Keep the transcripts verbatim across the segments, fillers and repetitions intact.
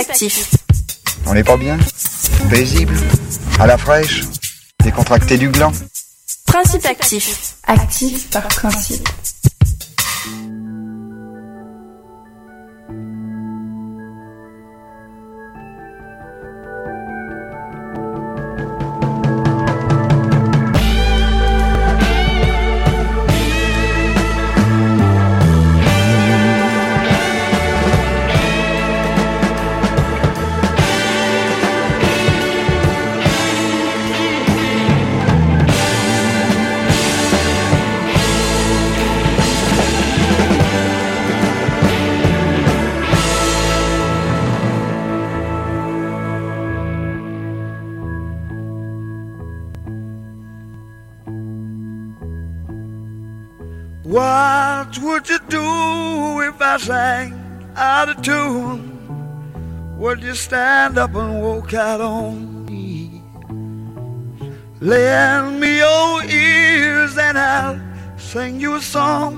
actif. On n'est pas bien? Paisible? À la fraîche? Décontracté du gland? Principe actif. Actif par principe. What would you do if I sang out of tune? Would you stand up and walk out on me? Lend me your ears and I'll sing you a song.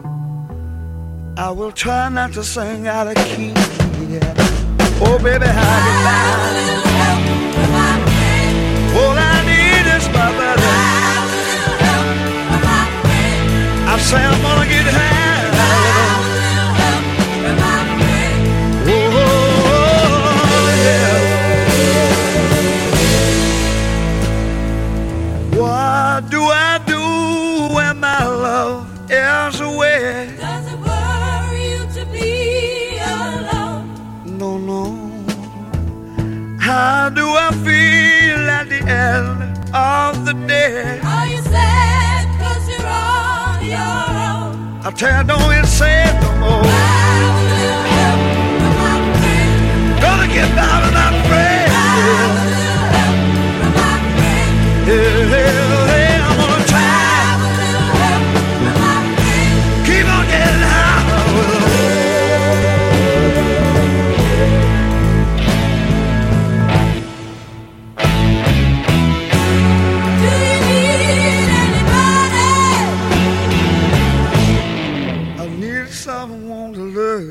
I will try not to sing out of key. Yeah. Oh baby, how you like? All I need is my buddy. I say I'm gonna get high. Oh, yeah. What do I do when my love is away? Does it worry you to be alone? No, no. How do I feel at the end of the day? Are you sad 'cause you're on your own? I tell you, don't even say it no more. Gonna get by with my friend. Yeah, yeah, yeah, I'm gonna try. Keep on getting high. Do you need anybody? I need someone to love.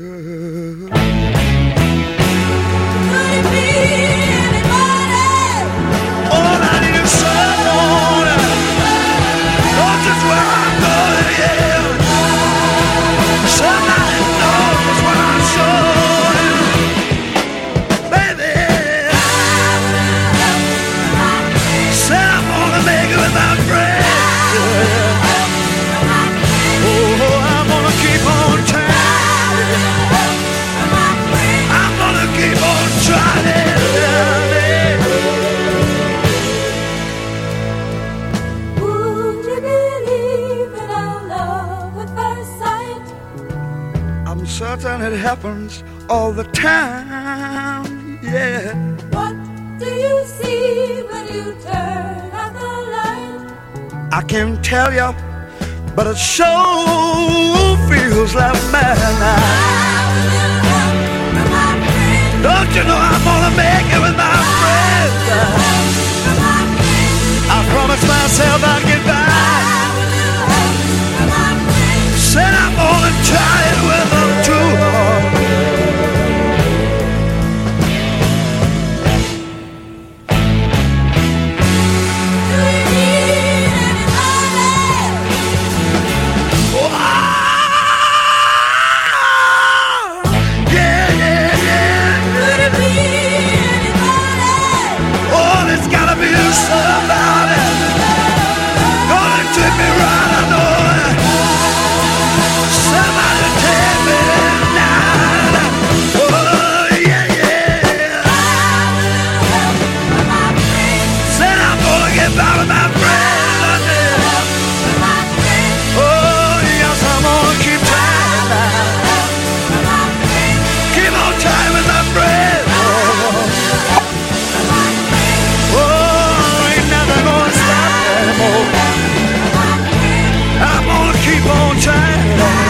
Could it be anybody? All I need is someone. Knows just where I'm going, yeah. Somebody knows what I'm showing. Baby, said I'm gonna make it with my friends. Oh, I'm gonna keep on trying. I'm gonna keep on trying. Would you believe in our love at first sight? I'm certain it happens all the time, yeah. What do you see when you turn on the light? I can't tell you, but it sure feels like midnight. Don't you know I'm gonna make it with my friends? I promised myself I'd get by. Said I'm gonna try it with them too. Do you need anybody? Yeah, yeah, yeah. Could it be anybody? Oh, there's gotta be somebody gonna treat me right, I know it. Somebody take me now. Oh, yeah, yeah. Said I'm gonna get by with my friends. Oh, yes, I'm gonna keep trying now. Keep on trying with my friends. Oh, ain't nothing gonna stop me anymore. I'm gonna keep on trying.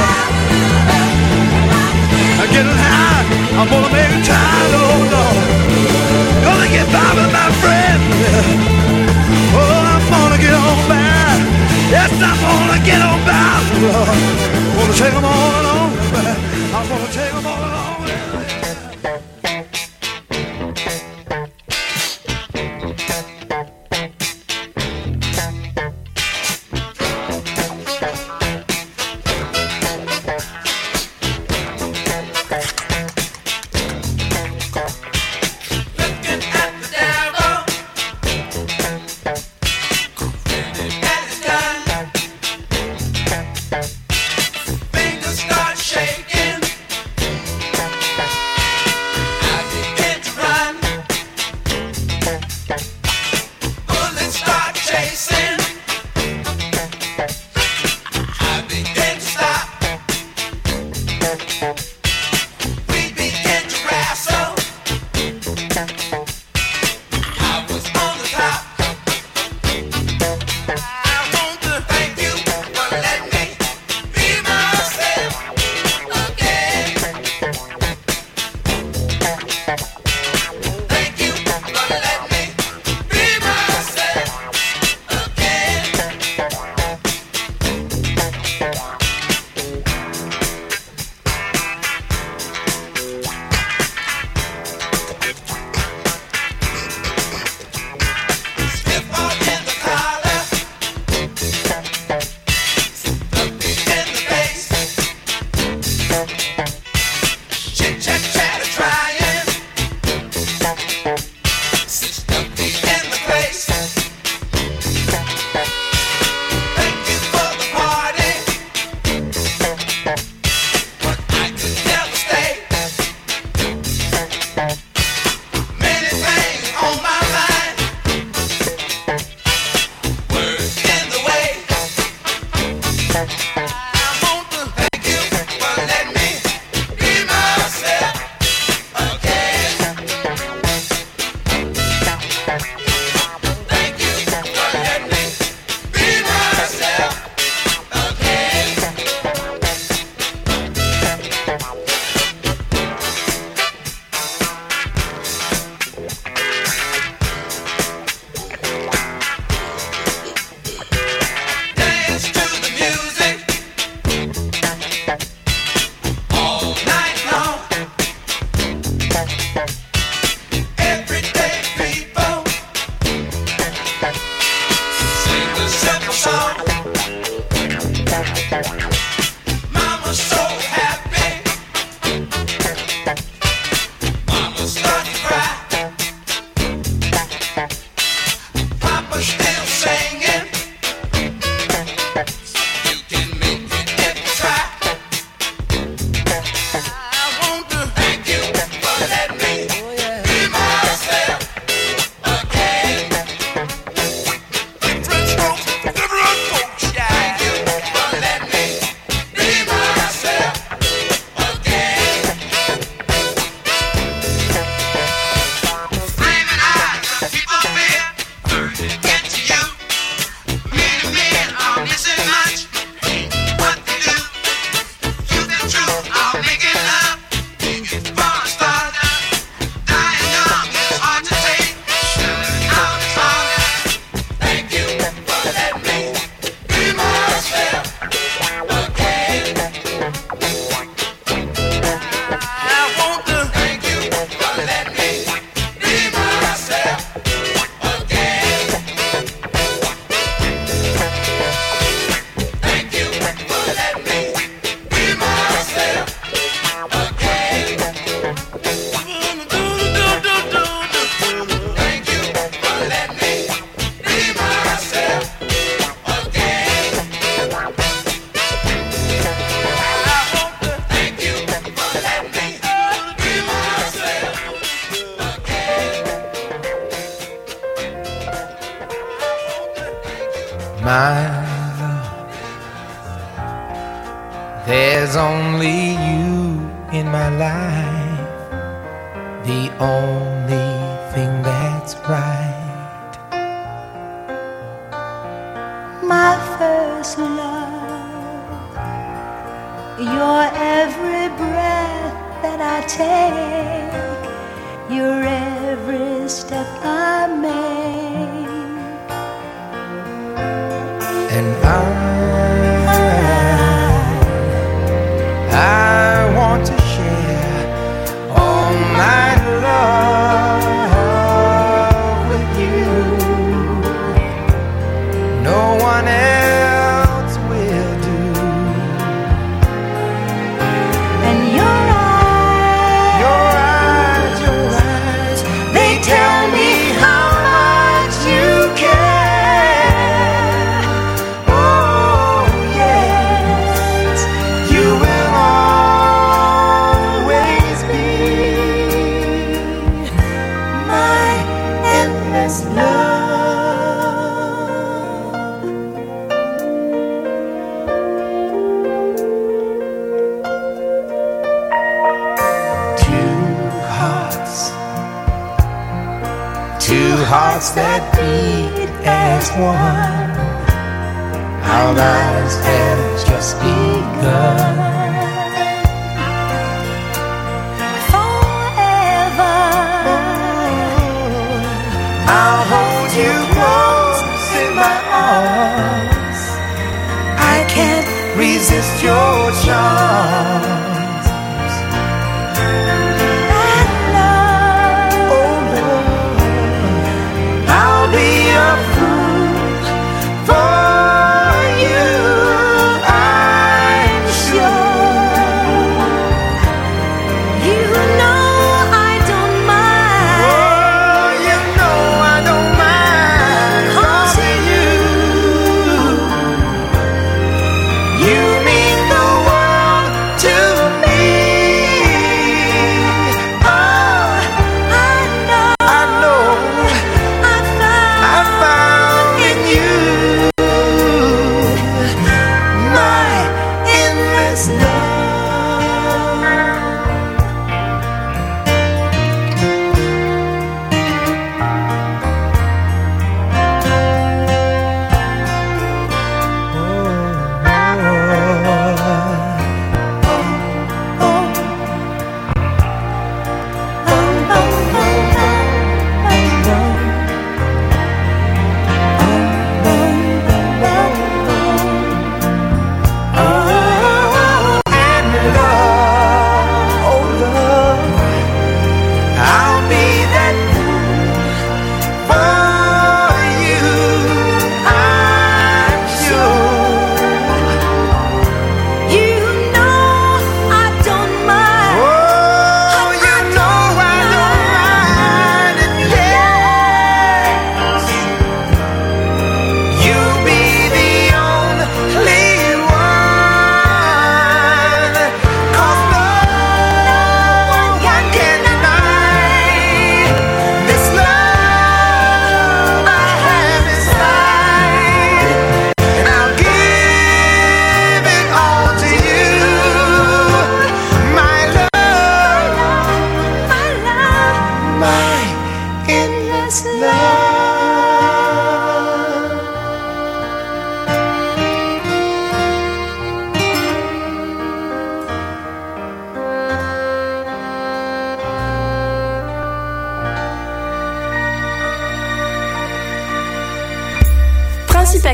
I'm getting high. I'm gonna make it time, oh Lord. Gonna get by with my friends. Oh, I'm gonna get on by. Yes, I'm gonna get on by, Lord. Gonna take them all along. I'm gonna take them all along. My love, there's only you in my life, the only thing that's right. My first love, your every breath that I take, your every step I make. And I, I want to share all my love with you. No one else will do. And your eyes, your eyes, your eyes, they tell me how much you care. Hearts that beat as one. Our lives have just begun. Forever, I'll hold you close in my arms. I can't resist your charms. for you, I'm sure.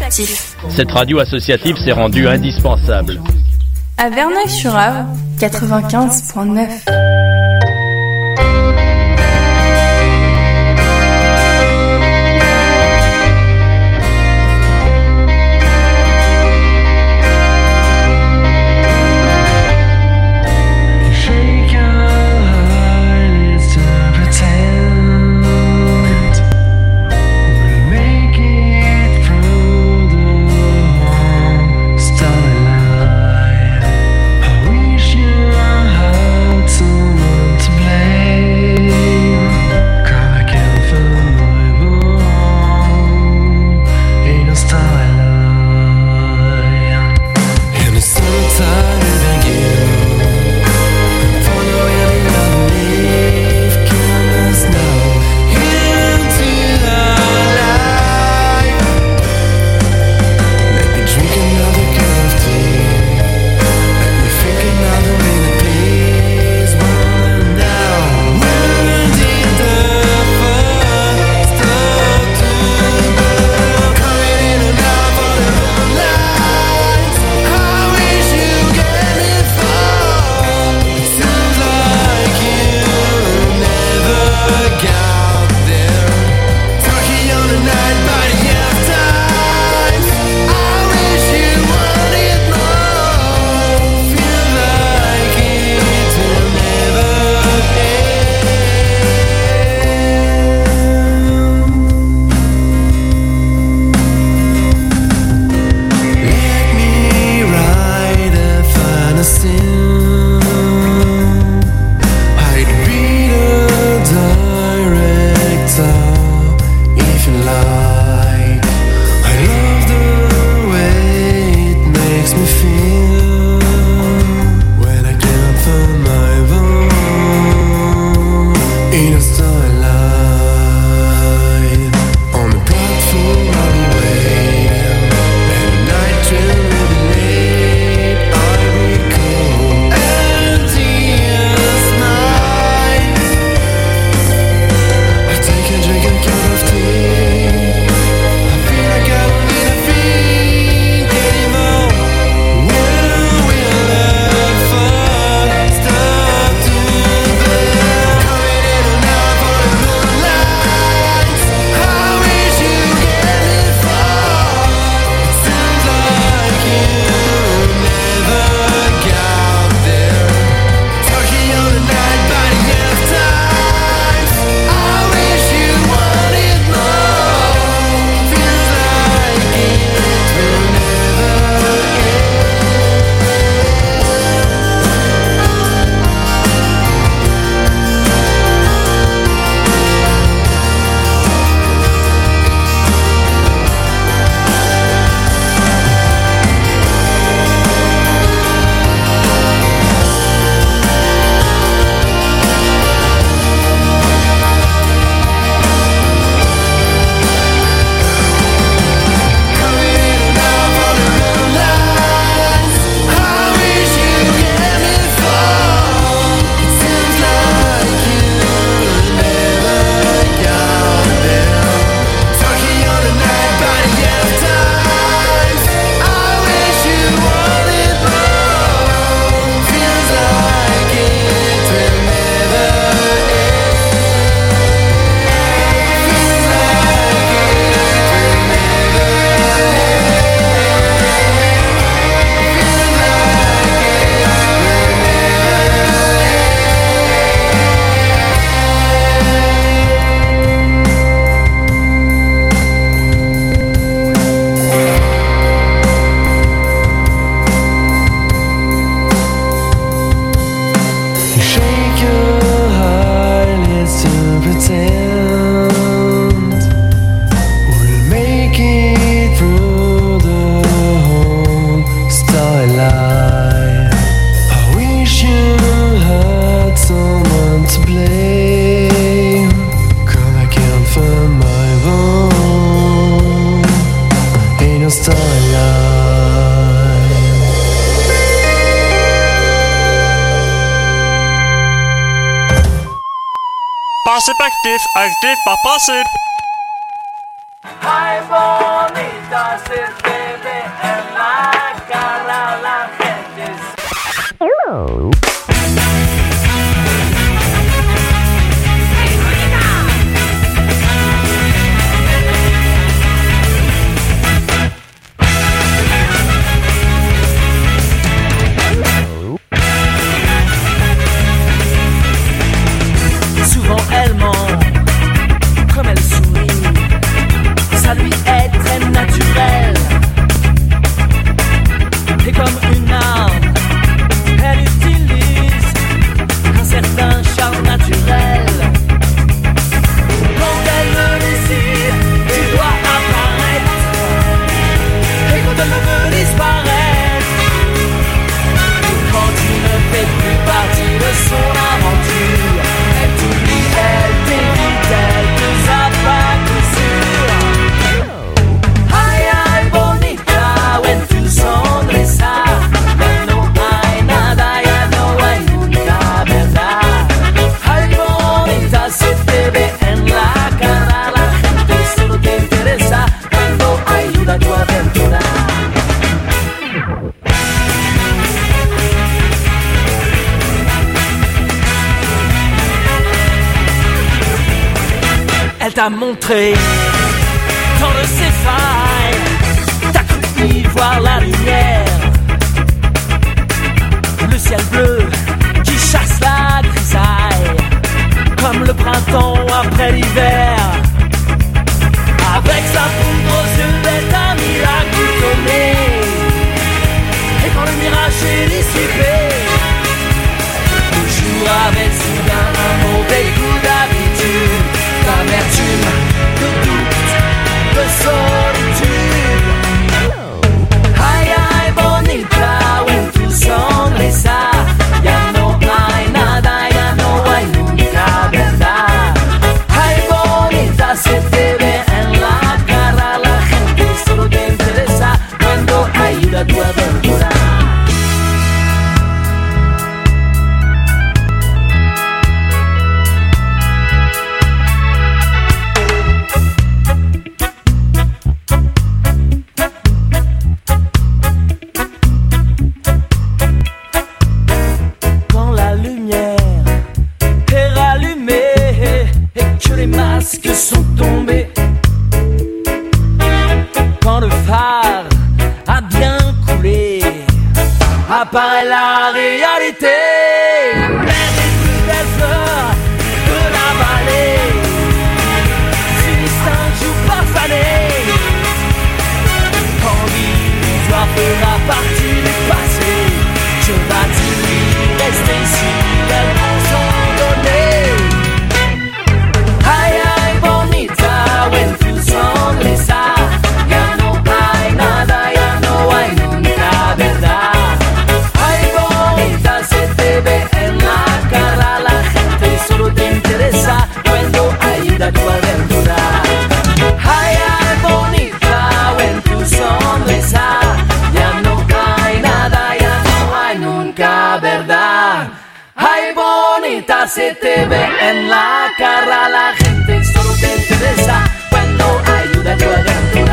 Actif. Cette radio associative s'est rendue indispensable. À Verneuil-sur-Avre, quatre-vingt-quinze point neuf. Passive active, active, but passive. Hi, bonita, t'a montré tant de ses failles. T'as cru y voir la lumière, le ciel bleu qui chasse la grisaille, comme le printemps après l'hiver. Avec sa poudre aux yeux bête, un miracle donné. Et quand le mirage est dissipé, toujours avec soudain un mauvais coup d'habitude, d'amertume, de doute, de solitude. Ay, ay, bonita, when tu sonrisa, ya no hay nada, ya no hay nunca verdad. Ay, bonita, se te ve en la cara, la gente solo te interesa cuando ayuda a tu aventura. Que sont tombés, quand le phare a bien coulé, apparaît la réalité. Les plus belles fleurs de la vallée finissent un jour par faner. Quand l'histoire fera partie du passé, je bâtis rester ici, elles vont s'en donner. When tu sonrisa, ya no hay nada, ya no hay nunca verdad. Ay, bonita, se te ve en la cara, la gente solo te interesa cuando ayuda a tu aventura. Ay, ay, bonita, when tu sonrisa, ya no hay nada, ya no hay nunca verdad. Ay, bonita, se te ve en la cara, la gente solo te interesa cuando ayuda a tu aventura.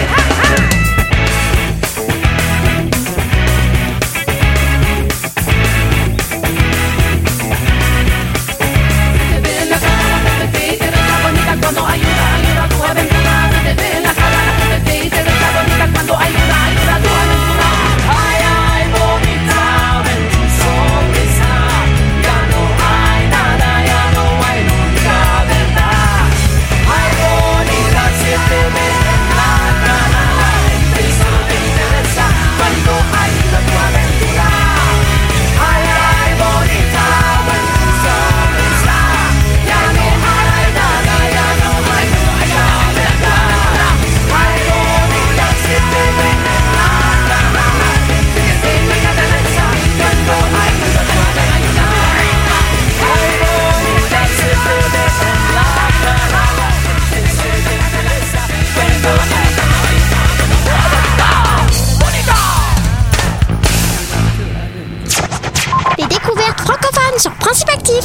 Te ve en la cara, la gente te interesa bonita cuando ayuda, ayuda a tu aventura. Te ve en la cara, la gente te interesa bonita cuando ayuda, ayuda a tu aventura. Ay, ay, bonita, ven tu sonrisa, ya no hay nada, ya no hay nunca verdad. Ay, bonita, se te ve en la cara, la gente solo te interesa cuando ayuda a tu aventura. Ay, ay, bonita, ven tu sonrisa, ya no hay nada, ya no hay nunca verdad. Ay, bonita, se te ve en la cara, la gente te interesa cuando ayuda a tu aventura. Ay, bonita, se te ve en la cara, la gente te interesa cuando ayuda a Les découvertes francophones sur Principe Actif.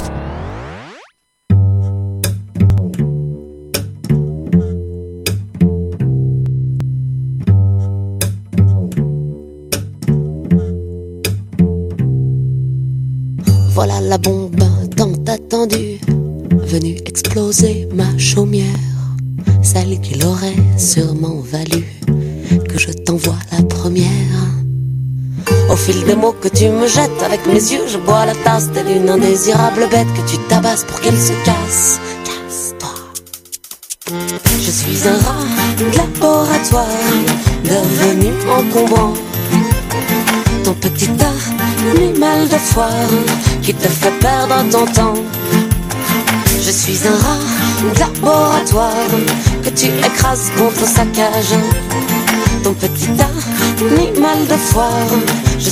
Voilà la bombe tant attendue, venue exploser ma chaumière, celle qu'il aurait sûrement valu que je t'envoie la première. Au fil des mots que tu me jettes, avec mes yeux je bois la tasse telle une indésirable bête que tu tabasses pour qu'elle se casse. Casse-toi. Je suis un rat de laboratoire, devenu encombrant, ton petit animal de foire qui te fait perdre ton temps. Je suis un rat de laboratoire que tu écrases contre sa cage, ton petit animal de foire. Je